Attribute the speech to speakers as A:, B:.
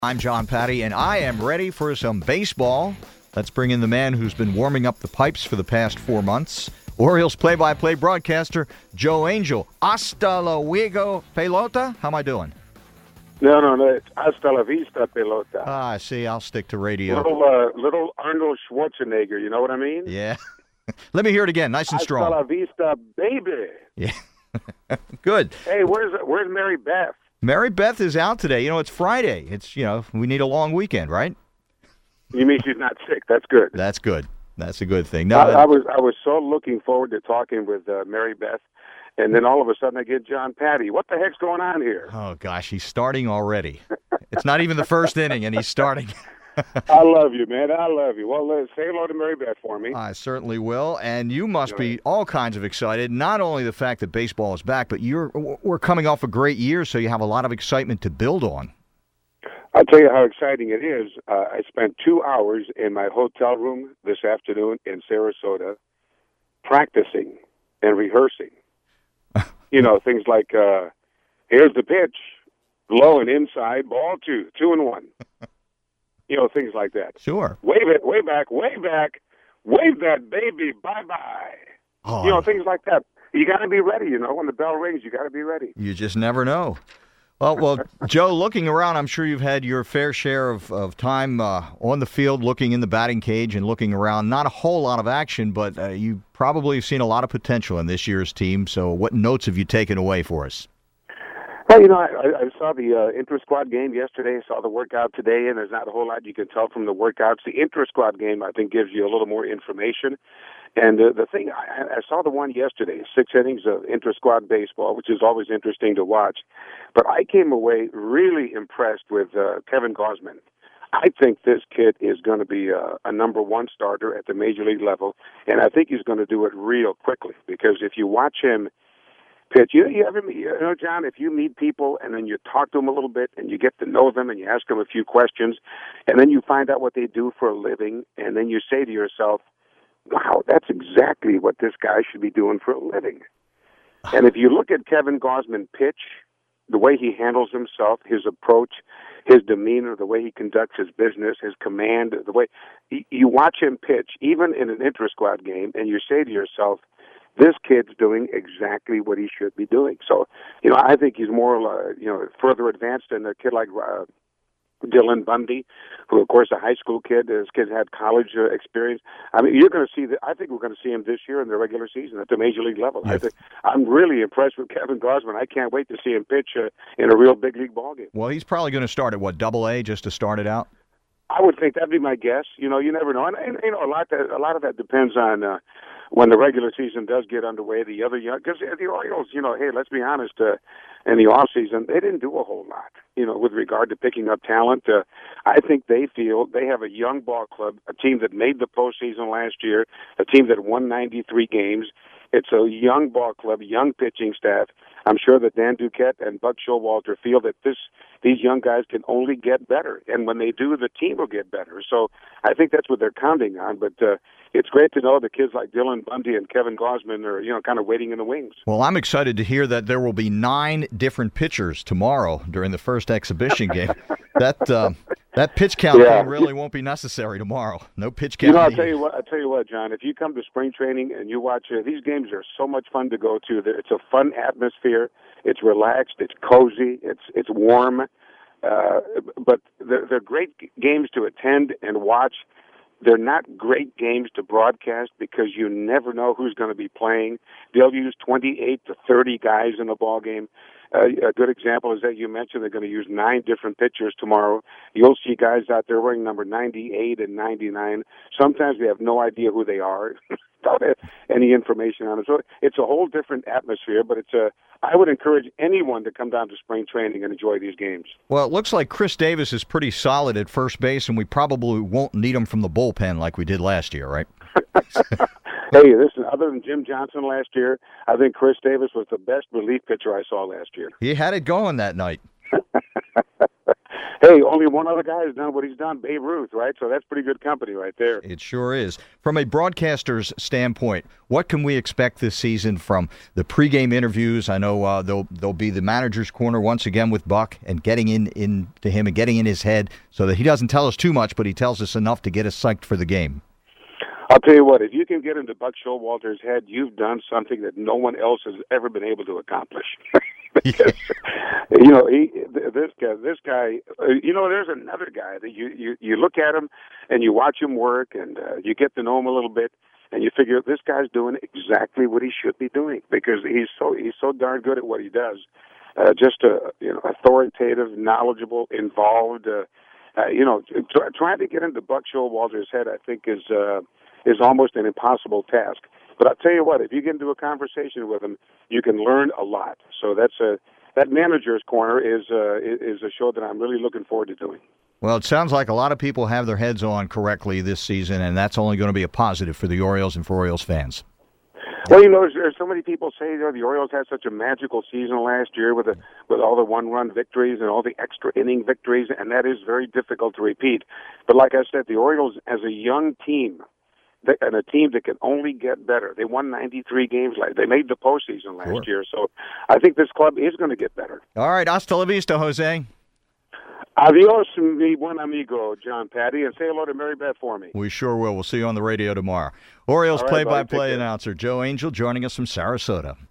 A: I'm John Patty, and I am ready for some baseball. Let's bring in the man who's been warming up the pipes for the past 4 months. Orioles play-by-play broadcaster, Joe Angel. Hasta luego, pelota. How am I doing?
B: No. It's hasta la vista, pelota.
A: See, I'll stick to radio.
B: Little Arnold Schwarzenegger, you know what I mean?
A: Yeah. Let me hear it again, nice and strong.
B: Hasta la vista, baby.
A: Yeah. Good.
B: Hey, where's Mary Beth?
A: Mary Beth is out today. It's Friday. We need a long weekend, right?
B: You mean she's not sick? That's good.
A: That's good. That's a good thing.
B: No, I was so looking forward to talking with Mary Beth, and then all of a sudden I get John Patty. What the heck's going on here?
A: Oh, gosh, he's starting already. It's not even the first inning, and he's starting.
B: I love you, man. I love you. Well, say hello to Mary Beth for me.
A: I certainly will. And you must be all kinds of excited, not only the fact that baseball is back, but we're coming off a great year, so you have a lot of excitement to build on.
B: I'll tell you how exciting it is. I spent 2 hours in my hotel room this afternoon in Sarasota practicing and rehearsing. Things like, here's the pitch, low and inside, ball 2, 2-1. Things like that.
A: Sure.
B: Wave it, way back, wave that baby, bye-bye.
A: Oh.
B: Things like that. You got to be ready, when the bell rings, you got to be ready.
A: You just never know. Well, Joe, looking around, I'm sure you've had your fair share of time on the field, looking in the batting cage and looking around. Not a whole lot of action, but you probably have seen a lot of potential in this year's team. So what notes have you taken away for us?
B: Well, I saw the inter-squad game yesterday. I saw the workout today, and there's not a whole lot you can tell from the workouts. The inter-squad game, I think, gives you a little more information. And the thing, I saw the one yesterday, 6 innings of inter-squad baseball, which is always interesting to watch. But I came away really impressed with Kevin Gausman. I think this kid is going to be a number one starter at the major league level, and I think he's going to do it real quickly because if you watch him pitch, John, if you meet people and then you talk to them a little bit and you get to know them and you ask them a few questions and then you find out what they do for a living and then you say to yourself, wow, that's exactly what this guy should be doing for a living. And if you look at Kevin Gausman pitch, the way he handles himself, his approach, his demeanor, the way he conducts his business, his command, the way you watch him pitch, even in an inter-squad game, and you say to yourself, this kid's doing exactly what he should be doing. So, I think he's more, further advanced than a kid like Dylan Bundy, who, of course, a high school kid. This kid had college experience. I mean, you're going to see I think we're going to see him this year in the regular season at the major league level.
A: Yes.
B: I'm really impressed with Kevin Gausman. I can't wait to see him pitch in a real big league ballgame.
A: Well, he's probably going to start at AA just to start it out.
B: I would think that'd be my guess. You never know, and a lot of that depends on when the regular season does get underway. The other because the Orioles, hey, let's be honest, in the off season they didn't do a whole lot, with regard to picking up talent. I think they feel they have a young ball club, a team that made the postseason last year, a team that won 93 games. It's a young ball club, young pitching staff. I'm sure that Dan Duquette and Buck Showalter feel that these young guys can only get better, and when they do, the team will get better. So I think that's what they're counting on. But it's great to know that kids like Dylan Bundy and Kevin Gausman are, kind of waiting in the wings.
A: Well, I'm excited to hear that there will be 9 different pitchers tomorrow during the first exhibition game. That pitch count thing really won't be necessary tomorrow. No pitch count.
B: I'll tell you what, John. If you come to spring training and you watch these games, are so much fun to go to. It's a fun atmosphere. It's relaxed. It's cozy. It's warm. But they're great games to attend and watch. They're not great games to broadcast because you never know who's going to be playing. They'll use 28 to 30 guys in a ball game. A good example is that you mentioned they're going to use 9 different pitchers tomorrow. You'll see guys out there wearing number 98 and 99. Sometimes we have no idea who they are. Don't have any information on them. So it's a whole different atmosphere, but I would encourage anyone to come down to spring training and enjoy these games.
A: Well, it looks like Chris Davis is pretty solid at first base, and we probably won't need him from the bullpen like we did last year, right?
B: Hey, listen, other than Jim Johnson last year, I think Chris Davis was the best relief pitcher I saw last year.
A: He had it going that night.
B: Hey, only one other guy has done what he's done, Babe Ruth, right? So that's pretty good company right there.
A: It sure is. From a broadcaster's standpoint, what can we expect this season from the pregame interviews? I know there'll be the manager's corner once again with Buck and getting into him and getting in his head so that he doesn't tell us too much, but he tells us enough to get us psyched for the game.
B: I'll tell you what, if you can get into Buck Showalter's head, you've done something that no one else has ever been able to accomplish. Because, this guy, there's another guy that you look at him and you watch him work and you get to know him a little bit and you figure this guy's doing exactly what he should be doing because he's so darn good at what he does. Authoritative, knowledgeable, involved. Trying to get into Buck Showalter's head, I think, is almost an impossible task. But I'll tell you what, if you get into a conversation with him, you can learn a lot. So that Manager's Corner is a show that I'm really looking forward to doing.
A: Well, it sounds like a lot of people have their heads on correctly this season, and that's only going to be a positive for the Orioles and for Orioles fans.
B: Well, there's so many people say the Orioles had such a magical season last year with all the one-run victories and all the extra inning victories, and that is very difficult to repeat. But like I said, the Orioles, as a young team, and a team that can only get better. They won 93 games. They made the postseason last year. So I think this club is going to get better.
A: All right. Hasta la vista, Jose.
B: Adios, mi buen amigo, John Patty, and say hello to Mary Beth for me.
A: We sure will. We'll see you on the radio tomorrow. Orioles play-by-play announcer Joe Angel joining us from Sarasota.